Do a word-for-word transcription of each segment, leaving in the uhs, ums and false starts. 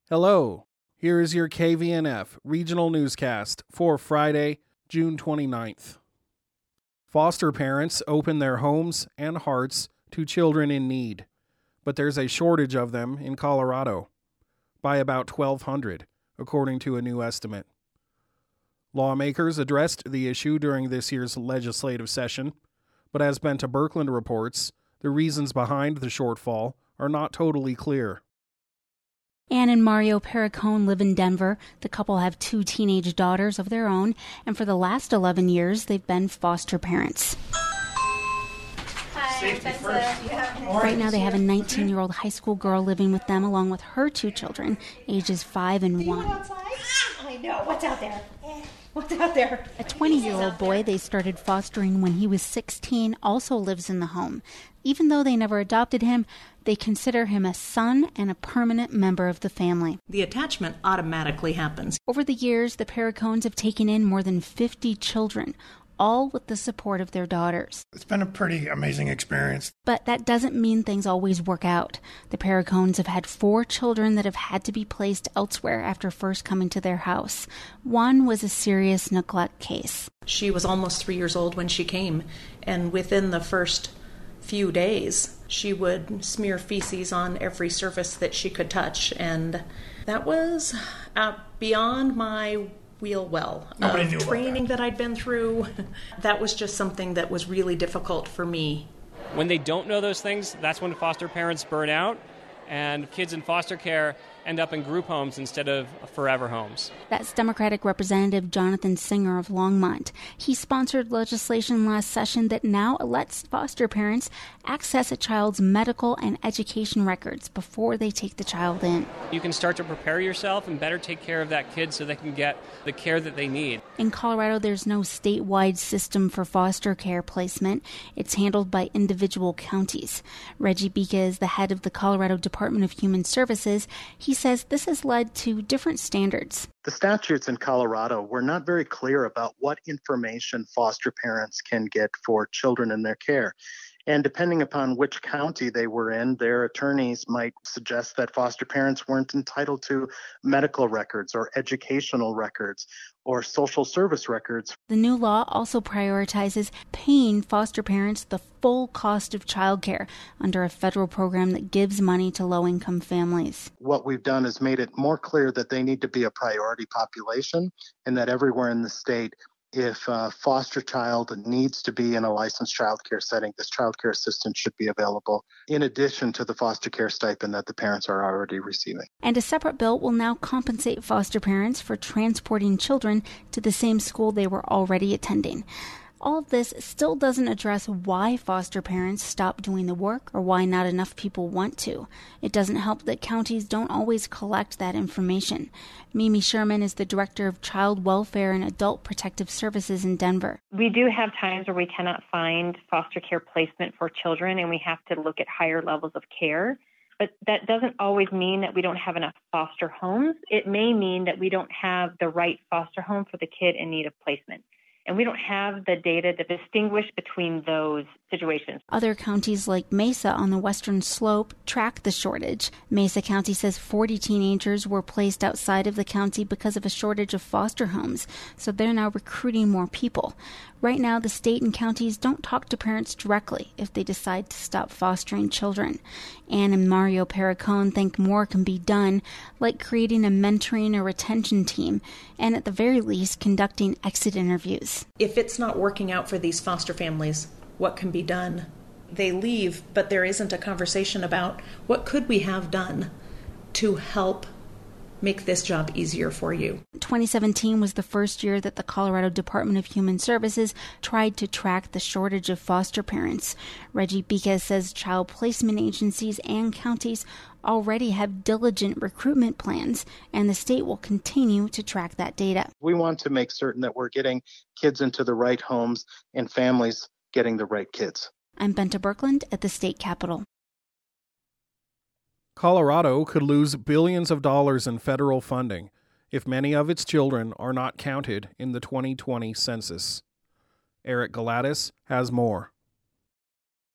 Hello, here is your K V N F regional newscast for Friday, June twenty-ninth. Foster parents open their homes and hearts to children in need, but there's a shortage of them in Colorado, by about twelve hundred, according to a new estimate. Lawmakers addressed the issue during this year's legislative session, but as Benta Birkeland reports, the reasons behind the shortfall are not totally clear. Anne and Mario Perricone live in Denver. The couple have two teenage daughters of their own, and for the last eleven years, they've been foster parents. Hi, Safety Benta. first. Yeah. Right now, they have a nineteen-year-old high school girl living with them, along with her two children, ages five and Do you one. go outside? I know. What's out there? What's out there? A twenty-year-old boy they started fostering when he was sixteen also lives in the home. Even though they never adopted him, they consider him a son and a permanent member of the family. The attachment automatically happens. Over the years, the Perricones have taken in more than fifty children, all with the support of their daughters. It's been a pretty amazing experience. But that doesn't mean things always work out. The Perricones have had four children that have had to be placed elsewhere after first coming to their house. One was a serious neglect case. She was almost three years old when she came, and within the first few days, she would smear feces on every surface that she could touch, and that was uh, beyond my wheel well Nobody of knew about training that. that I'd been through. That was just something that was really difficult for me. When they don't know those things, that's when foster parents burn out, and kids in foster care end up in group homes instead of forever homes. That's Democratic Representative Jonathan Singer of Longmont. He sponsored legislation last session that now lets foster parents access a child's medical and education records before they take the child in. You can start to prepare yourself and better take care of that kid so they can get the care that they need. In Colorado, there's no statewide system for foster care placement. It's handled by individual counties. Reggie Bika is the head of the Colorado Department of Human Services. He says this has led to different standards. The statutes in Colorado were not very clear about what information foster parents can get for children in their care. And depending upon which county they were in, their attorneys might suggest that foster parents weren't entitled to medical records or educational records or social service records. The new law also prioritizes paying foster parents the full cost of childcare under a federal program that gives money to low-income families. What we've done is made it more clear that they need to be a priority population and that everywhere in the state, if a foster child needs to be in a licensed child care setting, this child care assistance should be available in addition to the foster care stipend that the parents are already receiving. And a separate bill will now compensate foster parents for transporting children to the same school they were already attending. All of this still doesn't address why foster parents stop doing the work or why not enough people want to. It doesn't help that counties don't always collect that information. Mimi Sherman is the Director of Child Welfare and Adult Protective Services in Denver. We do have times where we cannot find foster care placement for children, and we have to look at higher levels of care. But that doesn't always mean that we don't have enough foster homes. It may mean that we don't have the right foster home for the kid in need of placement. And we don't have the data to distinguish between those situations. Other counties like Mesa on the western slope track the shortage. Mesa County says forty teenagers were placed outside of the county because of a shortage of foster homes, so they're now recruiting more people. Right now, the state and counties don't talk to parents directly if they decide to stop fostering children. Anne and Mario Perricone think more can be done, like creating a mentoring or retention team, and at the very least, conducting exit interviews. If it's not working out for these foster families, what can be done? They leave, but there isn't a conversation about what could we have done to help make this job easier for you. twenty seventeen was the first year that the Colorado Department of Human Services tried to track the shortage of foster parents. Reggie Bika says child placement agencies and counties already have diligent recruitment plans, and the state will continue to track that data. We want to make certain that we're getting kids into the right homes and families getting the right kids. I'm Benta Birkeland at the state capitol. Colorado could lose billions of dollars in federal funding if many of its children are not counted in the twenty twenty census. Eric Galatis has more.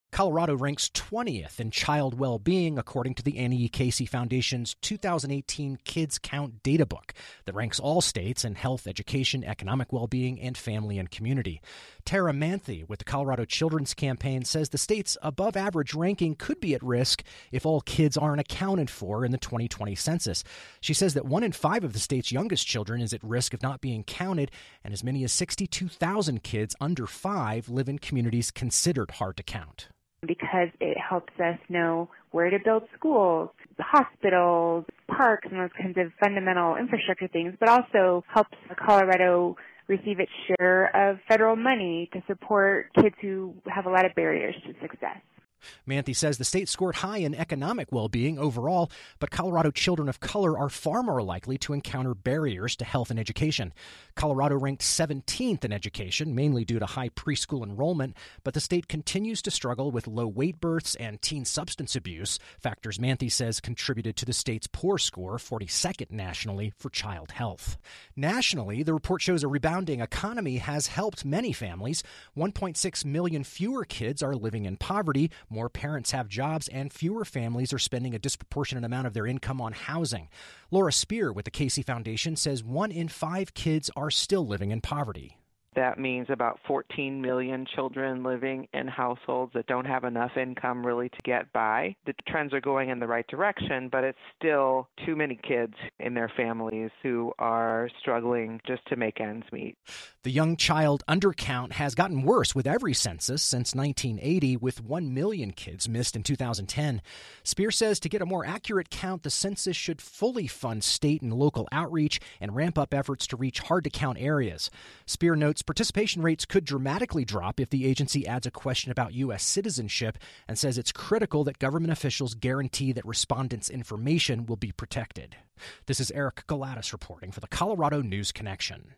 Colorado ranks twentieth in child well-being, according to the Annie E. Casey Foundation's two thousand eighteen Kids Count Data Book that ranks all states in health, education, economic well-being, and family and community. Tara Manthe with the Colorado Children's Campaign says the state's above-average ranking could be at risk if all kids aren't accounted for in the twenty twenty census. She says that one in five of the state's youngest children is at risk of not being counted, and as many as sixty-two thousand kids under five live in communities considered hard to count. Because it helps us know where to build schools, hospitals, parks, and those kinds of fundamental infrastructure things, but also helps Colorado receive its share of federal money to support kids who have a lot of barriers to success. Manthe says the state scored high in economic well-being overall, but Colorado children of color are far more likely to encounter barriers to health and education. Colorado ranked seventeenth in education, mainly due to high preschool enrollment, but the state continues to struggle with low weight births and teen substance abuse, factors Manthe says contributed to the state's poor score, forty-second nationally, for child health. Nationally, the report shows a rebounding economy has helped many families. one point six million fewer kids are living in poverty, more parents have jobs, and fewer families are spending a disproportionate amount of their income on housing. Laura Spear with the Casey Foundation says one in five kids are still living in poverty. That means about fourteen million children living in households that don't have enough income really to get by. The trends are going in the right direction, but it's still too many kids in their families who are struggling just to make ends meet. The young child undercount has gotten worse with every census since nineteen eighty, with one million kids missed in two thousand ten. Spear says to get a more accurate count, the census should fully fund state and local outreach and ramp up efforts to reach hard-to-count areas. Spear notes participation rates could dramatically drop if the agency adds a question about U S citizenship and says it's critical that government officials guarantee that respondents' information will be protected. This is Eric Galatis reporting for the Colorado News Connection.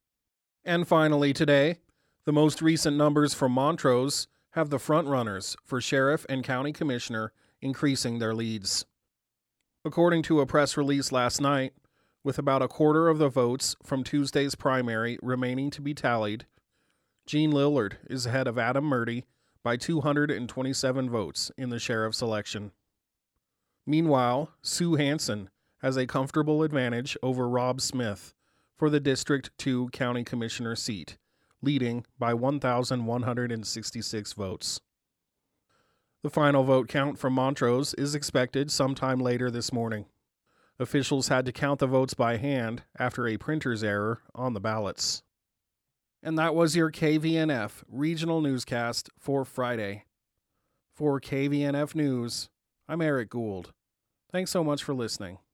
And finally today, the most recent numbers from Montrose have the frontrunners for sheriff and county commissioner increasing their leads. According to a press release last night, with about a quarter of the votes from Tuesday's primary remaining to be tallied, Gene Lillard is ahead of Adam Murdy by two hundred twenty-seven votes in the sheriff's election. Meanwhile, Sue Hansen has a comfortable advantage over Rob Smith for the District two County Commissioner seat, leading by one thousand one hundred sixty-six votes. The final vote count from Montrose is expected sometime later this morning. Officials had to count the votes by hand after a printer's error on the ballots. And that was your K V N F regional newscast for Friday. For K V N F News, I'm Eric Gould. Thanks so much for listening.